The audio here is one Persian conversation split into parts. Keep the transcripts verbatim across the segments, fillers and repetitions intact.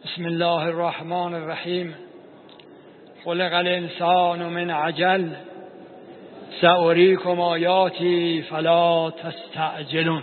بسم الله الرحمن الرحیم. خلق الانسان من عجل سأریکم آیاتی فلا تستعجلون.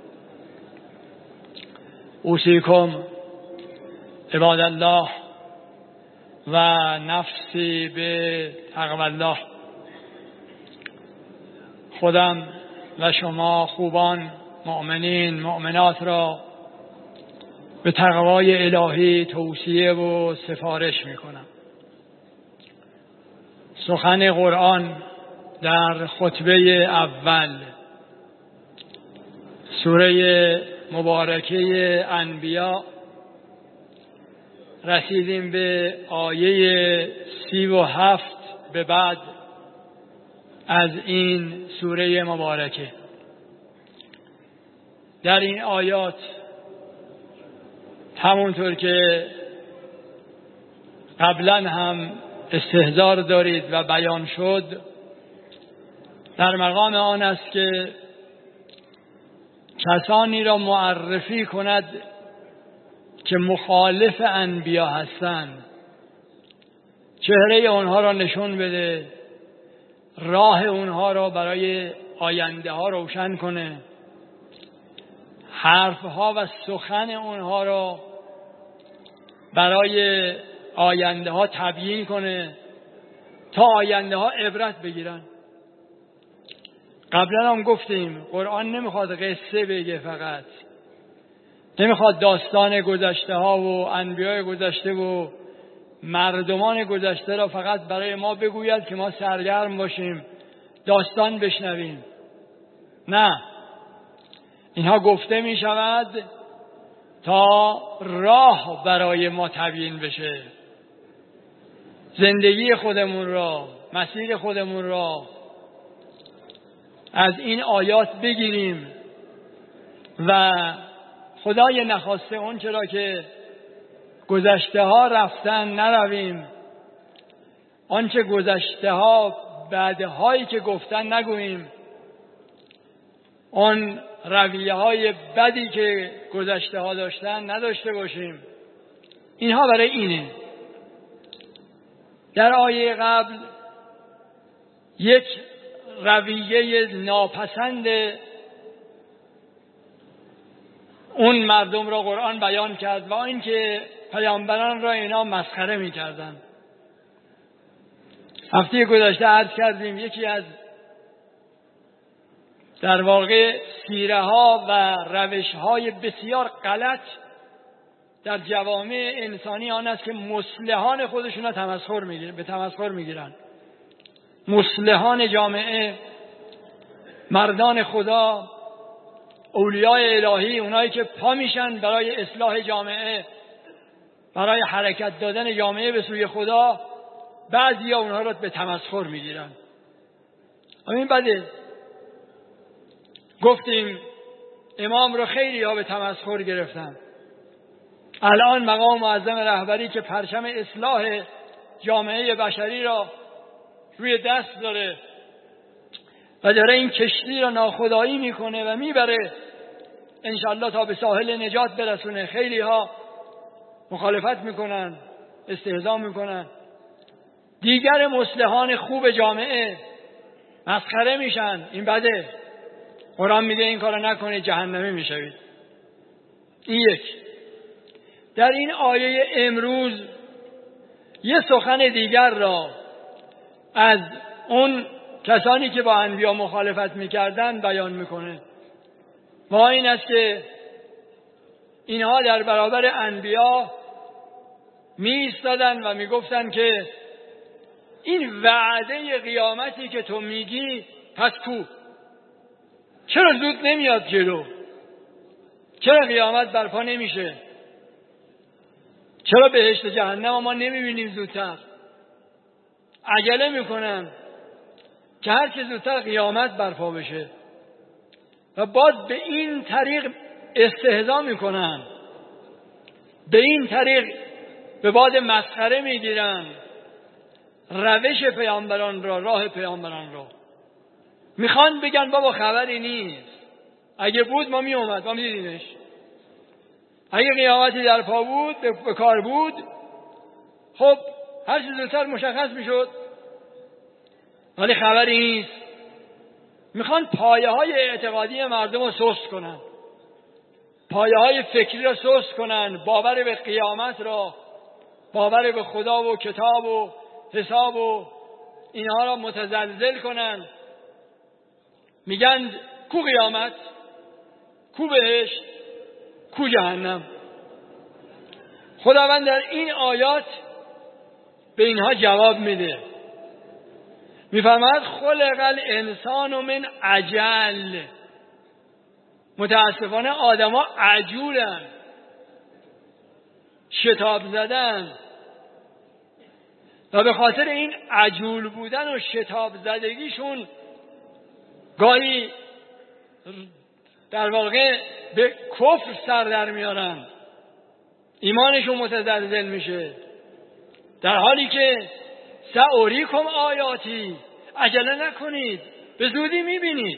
اوصیکم عباد الله و نفسی به تقوی الله. خودم و شما خوبان مؤمنین مؤمنات را به تقوای الهی توصیه و سفارش می کنم. سخن قرآن در خطبه اول سوره مبارکه انبیا رسیدیم به آیه سی و هفت به بعد از این سوره مبارکه. در این آیات همونطور که قبلا هم استحضار دارید و بیان شد، در مقام آن است که کسانی را معرفی کند که مخالف انبیا هستند، چهره اونها را نشون بده، راه اونها را برای آینده ها روشن کنه، حرفها و سخن اونها را برای آینده ها تبیین کنه تا آینده ها عبرت بگیرن. قبلا هم گفتیم قرآن نمیخواد قصه بگه، فقط نمیخواد داستان گذشته ها و انبیاء گذشته و مردمان گذشته را فقط برای ما بگوید که ما سرگرم باشیم داستان بشنویم. نه، اینها گفته می شود تا راه برای ما تبیین بشه، زندگی خودمون را، مسیر خودمون را از این آیات بگیریم و خدای نخواسته اون چرا که گذشته ها رفتن نرویم، آنچه گذشته ها بعدهایی که گفتن نگوییم، آن رویه های بدی که گذشته ها داشتن نداشته باشیم. اینها برای اینه. در آیه قبل یک رویه ناپسند اون مردم را قرآن بیان کرد و این که پیامبران را اینا مسخره می کردن. هفته گذشته عرض کردیم یکی از در واقع سیره ها و روش های بسیار غلط در جوامع انسانی آن است که مصلحان خودشون را تمسخر میگیرن، به تمسخر میگیرن. مصلحان جامعه، مردان خدا، اولیاء الهی، اونایی که پا میشن برای اصلاح جامعه، برای حرکت دادن جامعه به سوی خدا، بعضیا اونها را به تمسخر میگیرن. همین بده. گفتیم امام رو خیلی ها به تمسخر گرفتن. الان مقام معظم رهبری که پرچم اصلاح جامعه بشری را روی دست داره و داره این کشتی را ناخدایی میکنه و میبره انشالله تا به ساحل نجات برسونه، خیلی ها مخالفت میکنن، استهزا میکنن. دیگر مصلحان خوب جامعه مسخره میشن. این بده. قرآن میگه این کارو نکنید جهنمی میشوید. این یک. در این آیه امروز یه سخن دیگر را از اون کسانی که با انبیا مخالفت میکردن بیان میکنه. و این است که اینها در برابر انبیا میایستادن و میگفتن که این وعده قیامتی که تو میگی پس کو؟ چرا زود نمیاد جلو؟ چرا قیامت برپا نمیشه؟ چرا بهشت جهنم ما نمیبینیم زودتر؟ عجله میکنن که هر چه زودتر قیامت برپا بشه و باز به این طریق استهزا میکنن، به این طریق به باد مسخره میگیرن روش پیامبران را، راه پیامبران را. میخوان بگن بابا خبری نیست، اگه بود ما می اومد ما می دیدیمش. اگه قیامتی در پا بود، به کار بود، خب هر چیز زودتر مشخص میشد. ولی خبری نیست. میخوان پایه های اعتقادی مردم رو سست کنن، پایه های فکری رو سست کنن، باور به قیامت را، باور به خدا و کتاب و حساب و اینها را متزلزل کنن. میگن کو قیامت، کو بهشت، کو جهنم. خداوند در این آیات به اینها جواب میده. میفرماید خلق الانسان من عجل. متاسفانه آدما عجولن، شتاب زدن و به خاطر این عجول بودن و شتاب زدگیشون گاهی در واقع به کفر سر در میارن، ایمانشون متزلزل میشه، در حالی که سأریکم آیاتی، عجله نکنید، به زودی میبینید.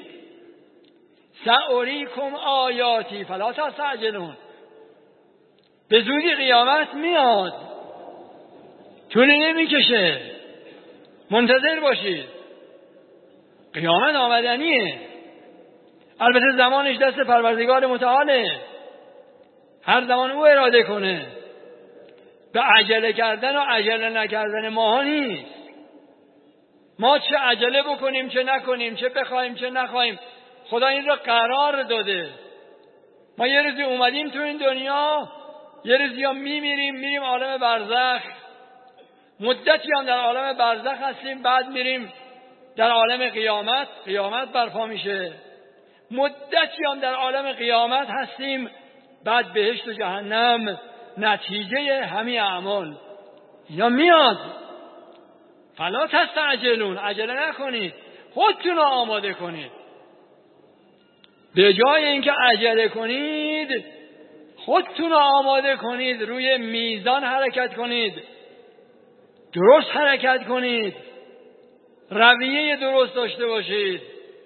سأریکم آیاتی فلا تستعجلون، به زودی قیامت میاد، طولی نمیکشه، منتظر باشید. قیامت آمدنیه، البته زمانش دست پروردگار متعاله، هر زمان او اراده کنه. به عجله کردن و عجله نکردن ما نیست. ما چه عجله بکنیم چه نکنیم، چه بخوایم چه نخوایم، خدا این را قرار داده. ما یه روزی اومدیم تو این دنیا، یه روزی هم میمیریم، میریم عالم برزخ، مدتی هم در عالم برزخ هستیم، بعد میریم در عالم قیامت، قیامت برپا میشه، مدتی هم در عالم قیامت هستیم، بعد بهشت و جهنم، نتیجه همین اعمال اینا میاد. فلا تستعجلون، عجله نکنید، خودتون رو آماده کنید. به جای اینکه عجله کنید، خودتون رو آماده کنید، روی میزان حرکت کنید، درست حرکت کنید، رویه درست داشته باشید،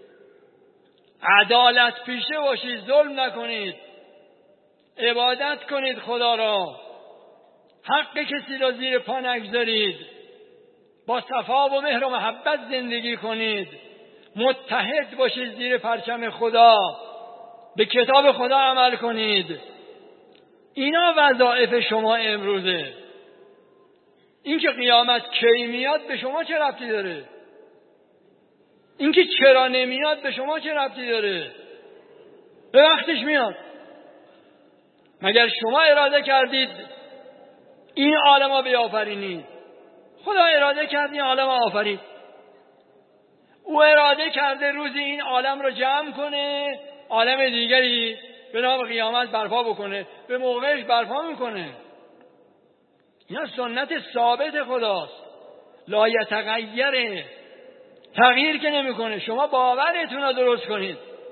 عدالت پیشه باشید، ظلم نکنید، عبادت کنید خدا را، حق کسی را زیر پا نگذارید، با صفا و مهر و محبت زندگی کنید، متحد باشید زیر پرچم خدا، به کتاب خدا عمل کنید. اینا وظایف شما امروزه. این که قیامت کی میاد به شما چه ربطی داره؟ این که چرا نمیاد به شما چه ربطی داره؟ به وقتش میاد. مگر شما اراده کردید این عالم را بیافرینید؟ خدا اراده کرد این عالم را آفرید. او اراده کرده روزی این عالم را جمع کنه، عالم دیگری به نام قیامت برپا بکنه، به موقعش برپا میکنه. اینا سنت ثابت خداست، لا یتغیره، تغییر که نمیکنه. شما باورتون رو درست کنید،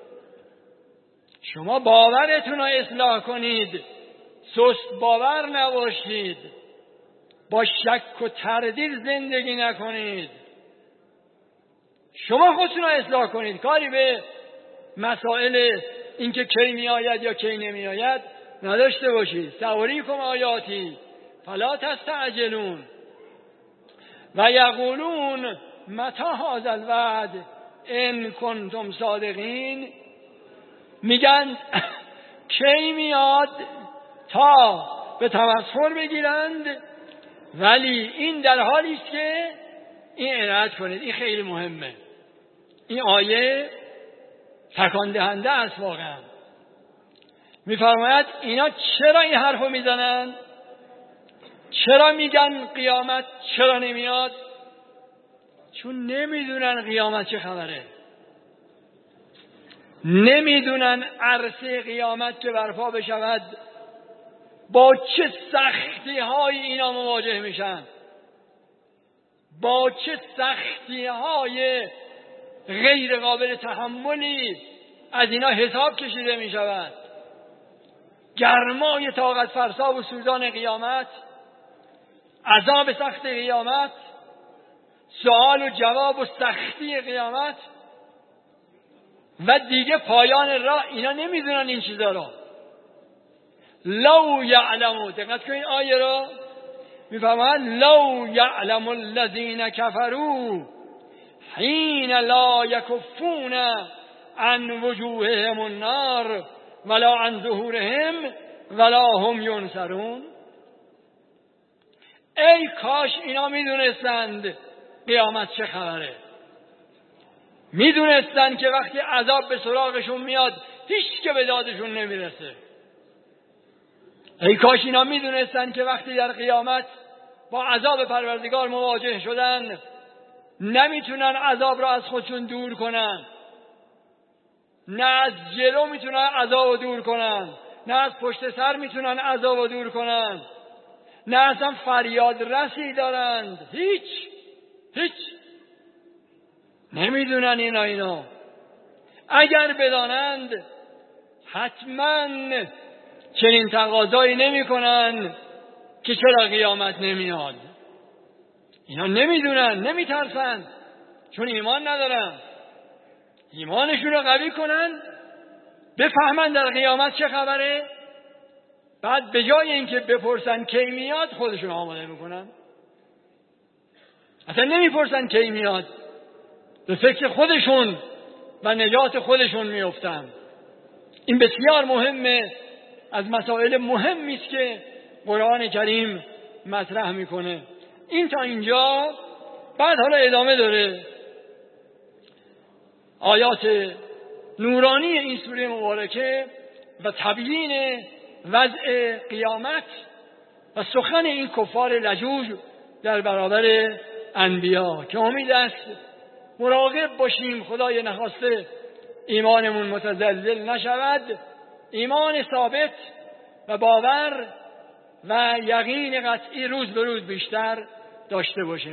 شما باورتون رو اصلاح کنید، سست باور نباشید، با شک و تردید زندگی نکنید. شما خودتون رو اصلاح کنید، کاری به مسائل اینکه کی می آید یا کی نمی آید نداشته باشید. سأریکم آیاتی فلا تستعجلون و یقولون متی هذا الوعد ان کنتم صادقین. میگن کی میاد تا به تمسخر بگیرند، ولی این در حالی است که این عنایت کنید. این خیلی مهمه. این آیه تکان دهنده است واقعا. میفرماید اینا چرا این حرفو میزنن؟ چرا میگن قیامت چرا نمیاد؟ چون نمیدونن قیامت چه خبره، نمیدونن عرصه قیامت که برپا بشود با چه سختی های اینا مواجه میشن، با چه سختی های غیر قابل تحملی از اینا حساب کشیده می شود. گرمای طاقت فرسا و سوزان قیامت، عذاب سخت قیامت، سوال و جواب و سختی قیامت و دیگه پایان راه. اینا نمیدونن این چیزا را، لو یعلمو، دقت کنید آیه را میفهمند لو یعلم الذین کفروا حین لا یکفون عن وجوههم النار ولا عن ظهورهم ولا هم ینصرون. ای کاش اینا میدونستند قیامت چه خبره، میدونستند که وقتی عذاب به سراغشون میاد هیچ که به دادشون نمیرسه. ای کاش اینا میدونستند که وقتی در قیامت با عذاب پروردگار مواجه شدن نمیتونن عذاب را از خودشون دور کنن، نه از جلو میتونن عذاب رو دور کنن، نه از پشت سر میتونن عذاب رو دور کنن، نه اصلا فریاد رسی دارند، هیچ هیچ نمیدونن اینا اینا اگر بدانند حتما چنین تقاضایی نمی کنن که چرا قیامت نمیاد. اینا نمیدونن، نمیترسن، چون ایمان ندارن. ایمانشون رو قوی کنن، بفهمن در قیامت چه خبره، بعد به جای اینکه بپرسن کی میاد خودشون آماده میکنن. اصلا نمیپرسن کی میاد، به فکر خودشون و نجات خودشون میفتن. این بسیار مهمه، از مسائل مهمی است که قرآن کریم مطرح میکنه. این تا اینجا. بعد حالا ادامه داره آیات نورانی این سوره مبارکه و تبیین وضع قیامت و سخن این کفار لجوج در برابر انبیا که امید است مراقب باشیم خدای نخواسته ایمانمون متزلزل نشود، ایمان ثابت و باور و یقین قطعی روز به روز بیشتر داشته باشیم.